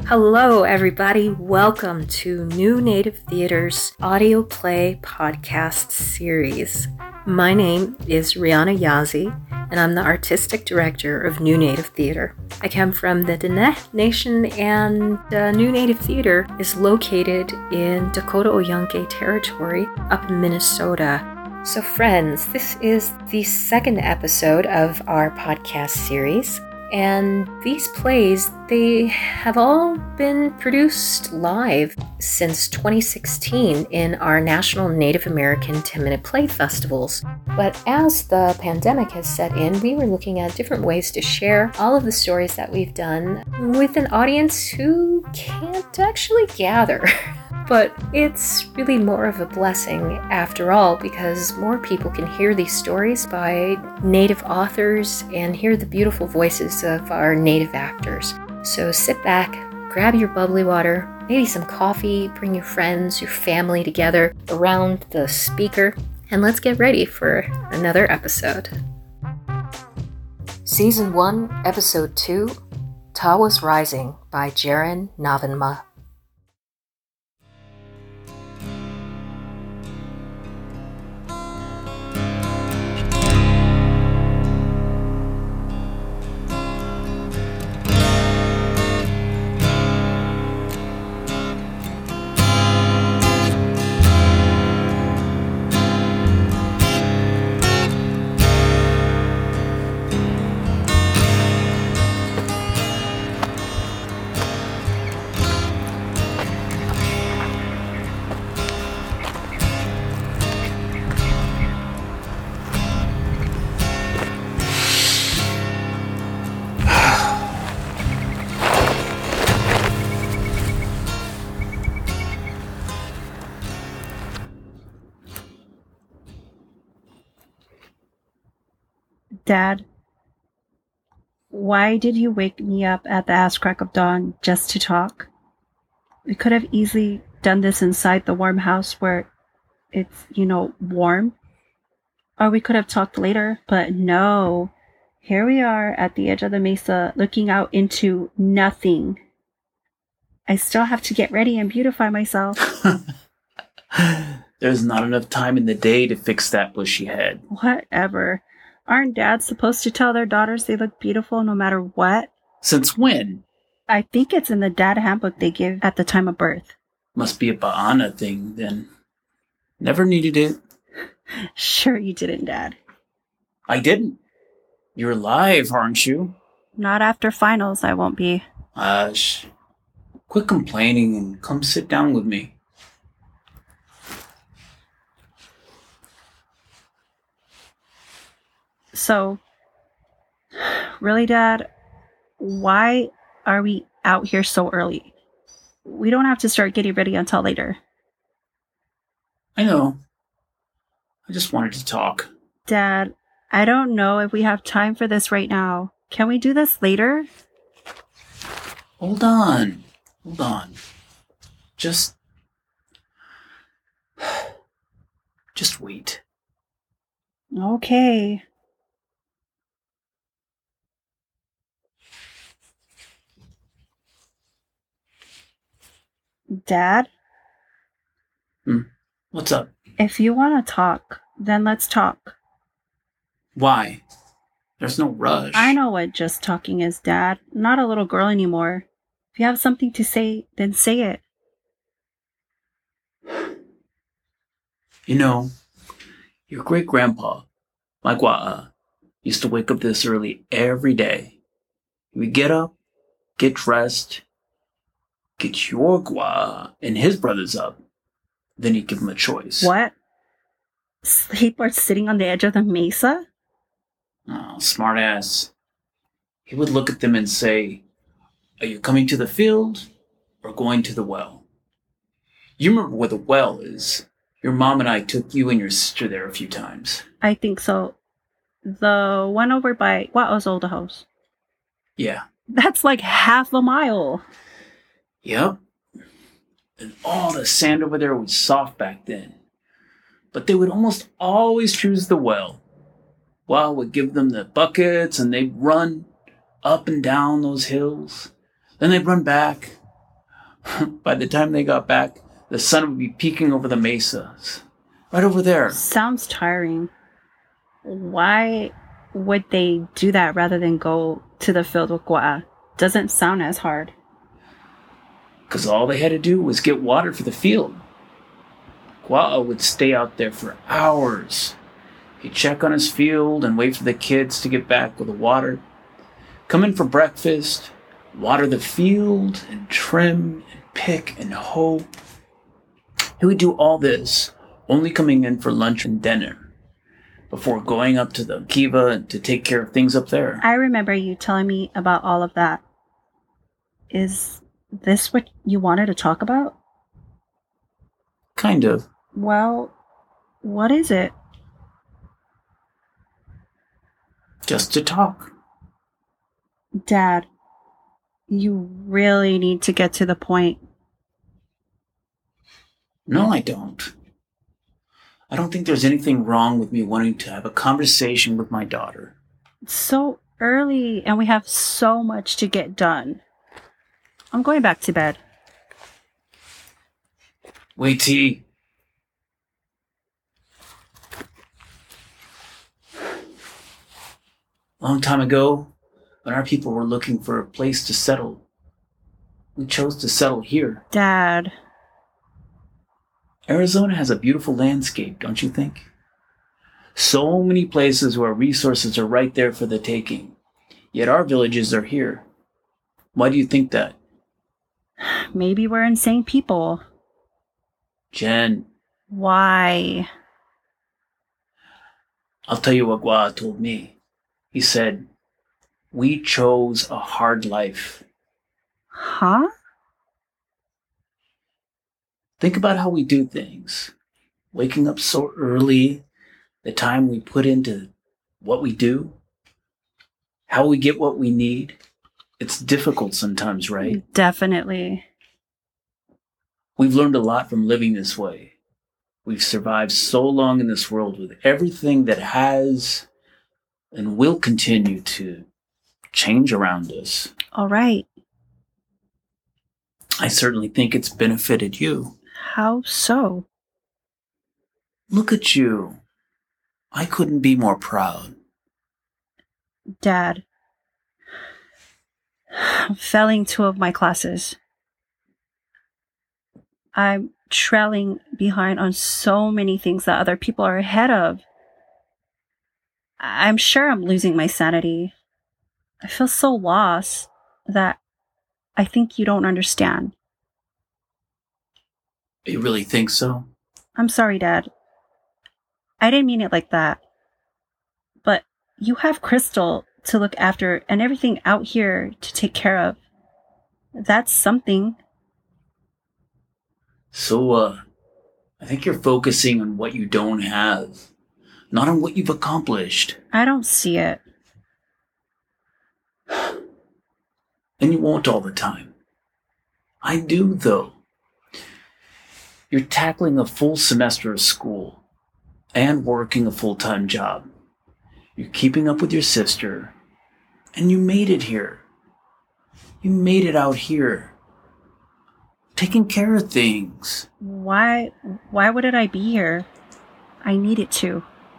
Hello, everybody. Welcome to New Native Theater's audio play podcast series. My name is Rihanna Yazi, and I'm the artistic director of New Native Theater. I come from the Diné Nation, and New Native Theater is located in Dakota Oyankee Territory up in Minnesota. So friends, this is the second episode of our podcast series. And these plays, they have all been produced live since 2016 in our National Native American 10-Minute Play Festivals. But as the pandemic has set in, we were looking at different ways to share all of the stories that we've done with an audience who can't actually gather. But it's really more of a blessing after all, because more people can hear these stories by Native authors and hear the beautiful voices of our Native actors. So sit back, grab your bubbly water, maybe some coffee, bring your friends, your family together around the speaker, and let's get ready for another episode. Season 1, Episode 2, Tawas Rising by Jaren Navanma. Dad, why did you wake me up at the ass crack of dawn just to talk? We could have easily done this inside the warm house where it's, warm. Or we could have talked later, but no. Here we are at the edge of the mesa looking out into nothing. I still have to get ready and beautify myself. There's not enough time in the day to fix that bushy head. Whatever. Aren't dads supposed to tell their daughters they look beautiful no matter what? Since when? I think it's in the dad handbook they give at the time of birth. Must be a Ba'ana thing, then. Never needed it. Sure you didn't, Dad. I didn't. You're alive, aren't you? Not after finals, I won't be. Hush. Quit complaining and come sit down with me. So, really, Dad, why are we out here so early? We don't have to start getting ready until later. I know. I just wanted to talk. Dad, I don't know if we have time for this right now. Can we do this later? Hold on. Just wait. Okay. Dad? What's up? If you want to talk, then let's talk. Why? There's no rush. I know what just talking is, Dad. I'm not a little girl anymore. If you have something to say, then say it. Your great-grandpa, my Gwa'a, used to wake up this early every day. He would get up, get dressed, get your Gwa'a and his brothers up. Then he'd give them a choice. What? Sleep or sitting on the edge of the mesa? Oh, smart ass. He would look at them and say, "Are you coming to the field or going to the well?" You remember where the well is. Your mom and I took you and your sister there a few times. I think so. The one over by Wa'o's old house. Yeah. That's like half a mile. Yep. And all the sand over there was soft back then. But they would almost always choose the well. Well, would give them the buckets and they'd run up and down those hills. Then they'd run back, By the time they got back, the sun would be peeking over the mesas. Right over there. Sounds tiring. Why would they do that rather than go to the field with Gua? Doesn't sound as hard. Because all they had to do was get water for the field. Gua would stay out there for hours. He'd check on his field and wait for the kids to get back with the water. Come in for breakfast, water the field, and trim, and pick, and hoe. He would do all this, only coming in for lunch and dinner, before going up to the kiva to take care of things up there. I remember you telling me about all of that. Is this what you wanted to talk about? Kind of. Well, what is it? Just to talk. Dad, you really need to get to the point. No, I don't. I don't think there's anything wrong with me wanting to have a conversation with my daughter. It's so early and we have so much to get done. I'm going back to bed. Wait, T. Long time ago, when our people were looking for a place to settle, we chose to settle here. Dad. Arizona has a beautiful landscape, don't you think? So many places where resources are right there for the taking. Yet our villages are here. Why do you think that? Maybe we're insane people. Jen. Why? I'll tell you what Gua told me. He said, we chose a hard life. Huh? Think about how we do things. Waking up so early, the time we put into what we do, how we get what we need. It's difficult sometimes, right? Definitely. We've learned a lot from living this way. We've survived so long in this world with everything that has and will continue to change around us. All right. I certainly think it's benefited you. How so? Look at you. I couldn't be more proud. Dad, I'm failing 2 of my classes. I'm trailing behind on so many things that other people are ahead of. I'm sure I'm losing my sanity. I feel so lost that I think you don't understand. You really think so? I'm sorry, Dad. I didn't mean it like that. But you have Crystal to look after and everything out here to take care of. That's something. So, I think you're focusing on what you don't have, not on what you've accomplished. I don't see it. And you won't all the time. I do, though. You're tackling a full semester of school and working a full-time job. You're keeping up with your sister, and you made it here. You made it out here. Taking care of things. Why wouldn't I be here? I needed to.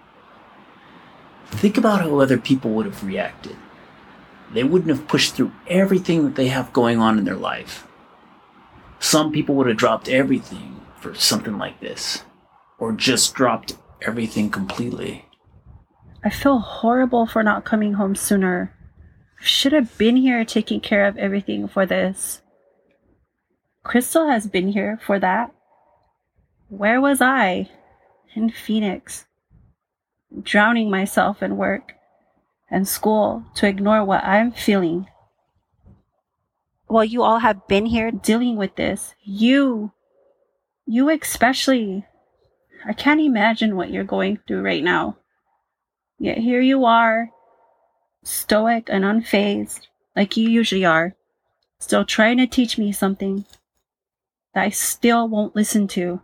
Think about how other people would have reacted. They wouldn't have pushed through everything that they have going on in their life. Some people would have dropped everything for something like this, or just dropped everything completely. I feel horrible for not coming home sooner. I should have been here taking care of everything for this. Crystal has been here for that. Where was I? In Phoenix. Drowning myself in work and school to ignore what I'm feeling. Well, you all have been here dealing with this. You especially. I can't imagine what you're going through right now. Yet here you are, stoic and unfazed, like you usually are, still trying to teach me something that I still won't listen to.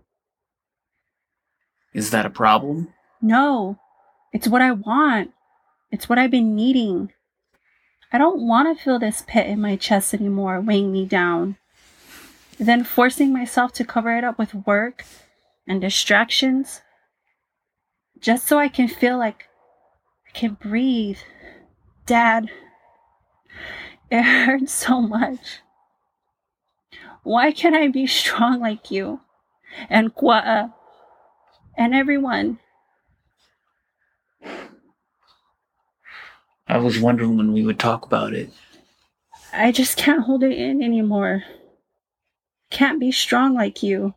Is that a problem? No, it's what I want. It's what I've been needing. I don't want to feel this pit in my chest anymore, weighing me down. then forcing myself to cover it up with work and distractions just so I can feel like I can breathe. Dad, it hurts so much. Why can't I be strong like you and Kwa'a and everyone? I was wondering when we would talk about it. I just can't hold it in anymore. Can't be strong like you.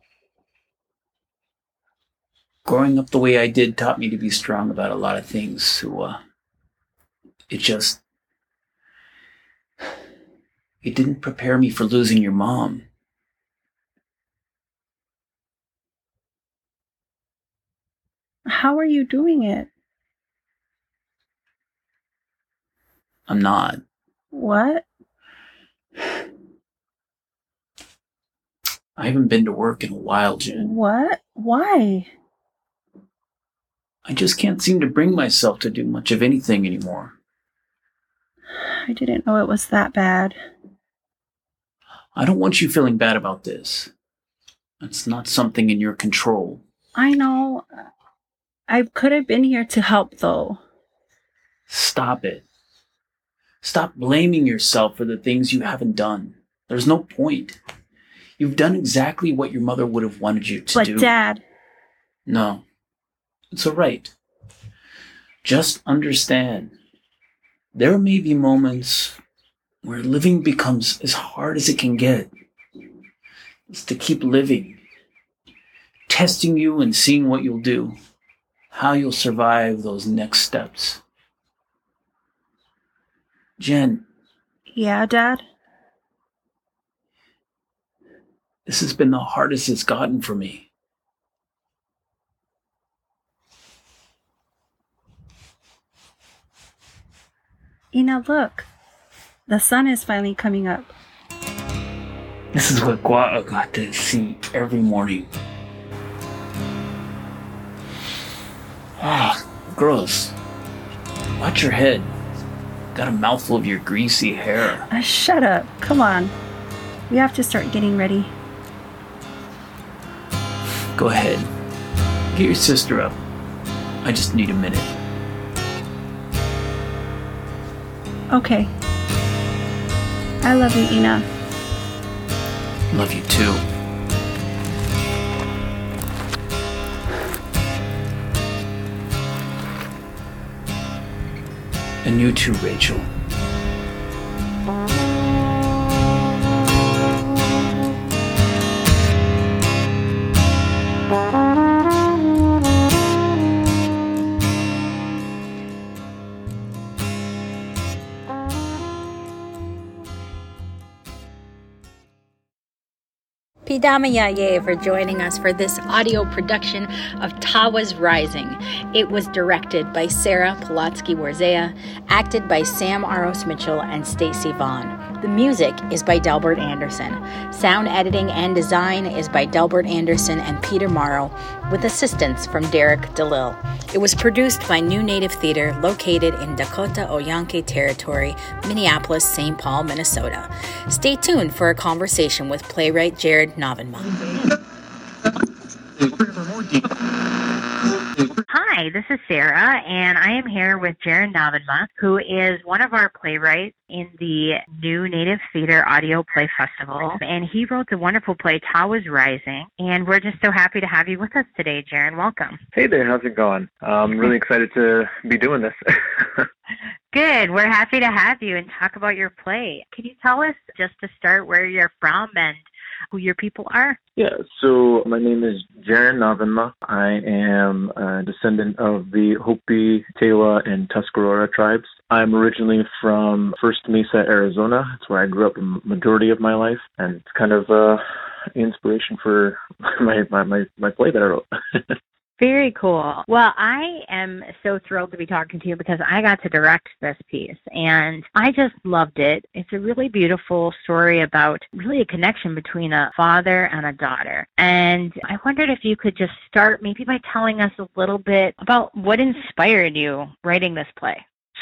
Growing up the way I did taught me to be strong about a lot of things, so it didn't prepare me for losing your mom. How are you doing it? I'm not. What? I haven't been to work in a while, Jen. What? Why? I just can't seem to bring myself to do much of anything anymore. I didn't know it was that bad. I don't want you feeling bad about this. It's not something in your control. I know. I could have been here to help, though. Stop it. Stop blaming yourself for the things you haven't done. There's no point. You've done exactly what your mother would have wanted you to do. But Dad... No. It's all right. Just understand. There may be moments where living becomes as hard as it can get. It's to keep living. Testing you and seeing what you'll do. How you'll survive those next steps. Jen. Yeah, Dad? This has been the hardest it's gotten for me. Ina, look. The sun is finally coming up. This is what Kwa'a got to see every morning. Ah, gross. Watch your head. Got a mouthful of your greasy hair. Shut up. Come on. We have to start getting ready. Go ahead. Get your sister up. I just need a minute. Okay. I love you, Ina. Love you too. And you too, Rachel. Pidamayaye for joining us for this audio production of Tawas Rising. It was directed by Sarah Polatsky-Warzea, acted by Sam Aros Mitchell and Stacey Vaughn. The music is by Delbert Anderson. Sound editing and design is by Delbert Anderson and Peter Morrow, with assistance from Derek DeLille. It was produced by New Native Theater, located in Dakota Oyankee Territory, Minneapolis, St. Paul, Minnesota. Stay tuned for a conversation with playwright Jared Navanma. Hi, this is Sarah, and I am here with Jared Navanma, who is one of our playwrights in the New Native Theater Audio Play Festival. And he wrote the wonderful play Tawas Rising, and we're just so happy to have you with us today, Jared. Welcome. Hey there, how's it going? I'm really excited to be doing this. Good. We're happy to have you and talk about your play. Can you tell us, just to start, where you're from and who your people are? Yeah, so my name is Jaron Navanma. I am a descendant of the Hopi, Tewa, and Tuscarora tribes. I'm originally from First Mesa, Arizona. It's where I grew up the majority of my life, and it's kind of inspiration for my play that I wrote. Very cool. Well, I am so thrilled to be talking to you because I got to direct this piece and I just loved it. It's a really beautiful story about really a connection between a father and a daughter. And I wondered if you could just start maybe by telling us a little bit about what inspired you writing this play.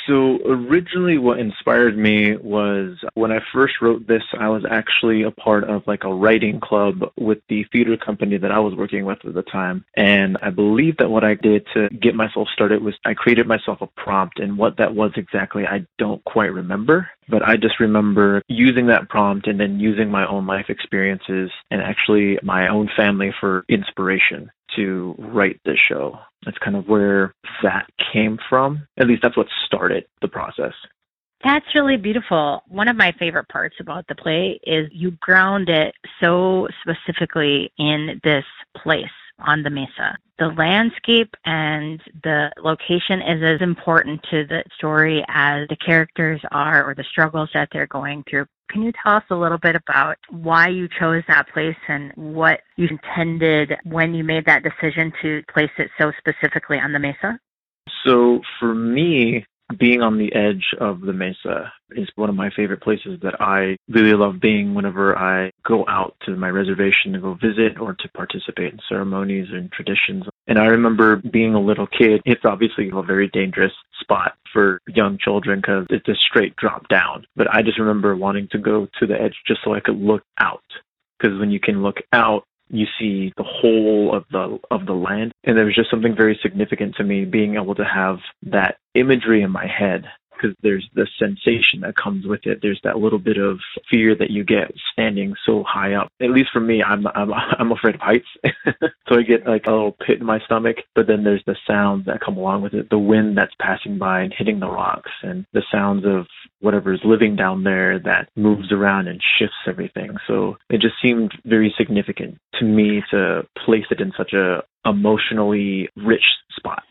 So originally what inspired me was when I first wrote this, I was actually a part of like a writing club with the theater company that I was working with at the time. And I believe that what I did to get myself started was I created myself a prompt, and what that was exactly, I don't quite remember. But I just remember using that prompt and then using my own life experiences and actually my own family for inspiration to write this show. That's kind of where that came from. At least that's what started the process. That's really beautiful. One of my favorite parts about the play is you ground it so specifically in this place on the mesa. The landscape and the location is as important to the story as the characters are or the struggles that they're going through. Can you tell us a little bit about why you chose that place and what you intended when you made that decision to place it so specifically on the mesa? So for me, being on the edge of the mesa is one of my favorite places that I really love being whenever I go out to my reservation to go visit or to participate in ceremonies and traditions. And I remember being a little kid, it's obviously a very dangerous spot for young children because it's a straight drop down. But I just remember wanting to go to the edge just so I could look out. Because when you can look out, you see the whole of the land. And there was just something very significant to me being able to have that imagery in my head, because there's the sensation that comes with it. There's that little bit of fear that you get standing so high up. At least for me, I'm afraid of heights. So I get like a little pit in my stomach, but then there's the sounds that come along with it, the wind that's passing by and hitting the rocks, and the sounds of whatever's living down there that moves around and shifts everything. So it just seemed very significant to me to place it in such a emotionally rich spot.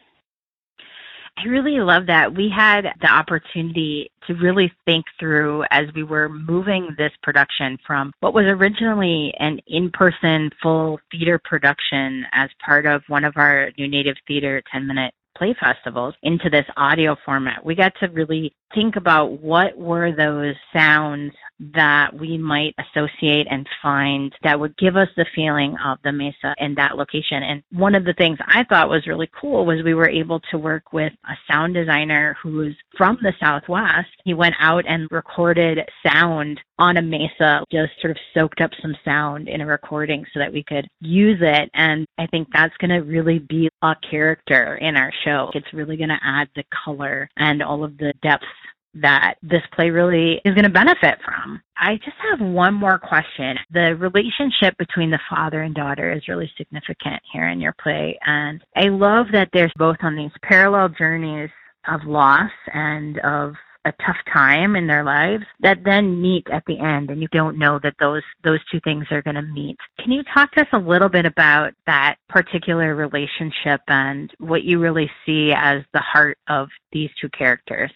I really love that. We had the opportunity to really think through as we were moving this production from what was originally an in-person full theater production as part of one of our New Native Theater 10-minute play festivals into this audio format. We got to really think about what were those sounds that we might associate and find that would give us the feeling of the mesa in that location. And one of the things I thought was really cool was we were able to work with a sound designer who is from the Southwest. He went out and recorded sound on a mesa, just sort of soaked up some sound in a recording so that we could use it. And I think that's going to really be a character in our show. It's really going to add the color and all of the depth that this play really is going to benefit from. I just have one more question. The relationship between the father and daughter is really significant here in your play. And I love that there's both on these parallel journeys of loss and of a tough time in their lives that then meet at the end, and you don't know that those two things are going to meet. Can you talk to us a little bit about that particular relationship and what you really see as the heart of these two characters?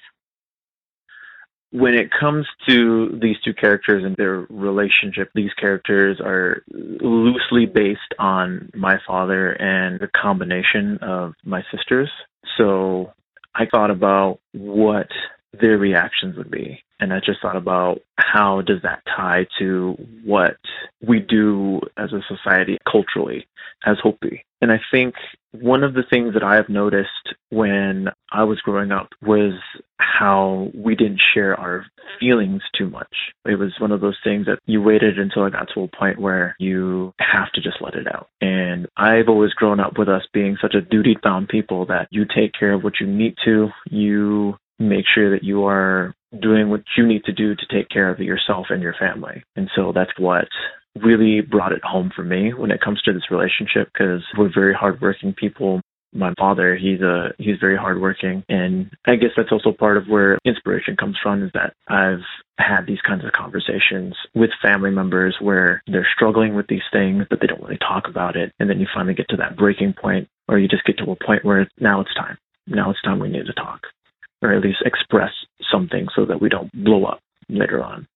When it comes to these two characters and their relationship, these characters are loosely based on my father and the combination of my sisters. So I thought about what their reactions would be. And I just thought about how does that tie to what we do as a society culturally as Hopi. And I think one of the things that I have noticed when I was growing up was how we didn't share our feelings too much. It was one of those things that you waited until it got to a point where you have to just let it out. And I've always grown up with us being such a duty-bound people that you take care of what you need to, you make sure that you are doing what you need to do to take care of yourself and your family. And so that's what really brought it home for me when it comes to this relationship, because we're very hardworking people. My father, he's very hardworking, and I guess that's also part of where inspiration comes from, is that I've had these kinds of conversations with family members where they're struggling with these things, but they don't really talk about it. And then you finally get to that breaking point, or you just get to a point where now it's time. Now it's time we need to talk, or at least express something so that we don't blow up later on.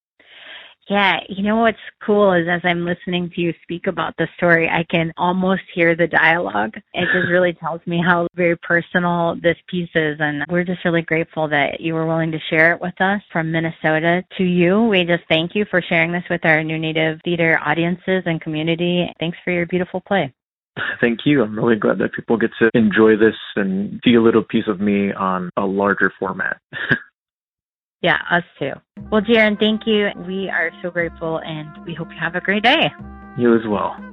Yeah, you know what's cool is as I'm listening to you speak about the story, I can almost hear the dialogue. It just really tells me how very personal this piece is, and we're just really grateful that you were willing to share it with us from Minnesota. To you, we just thank you for sharing this with our New Native Theater audiences and community. Thanks for your beautiful play. Thank you. I'm really glad that people get to enjoy this and see a little piece of me on a larger format. Yeah, us too. Well, Jaron, thank you. We are so grateful, and we hope you have a great day. You as well.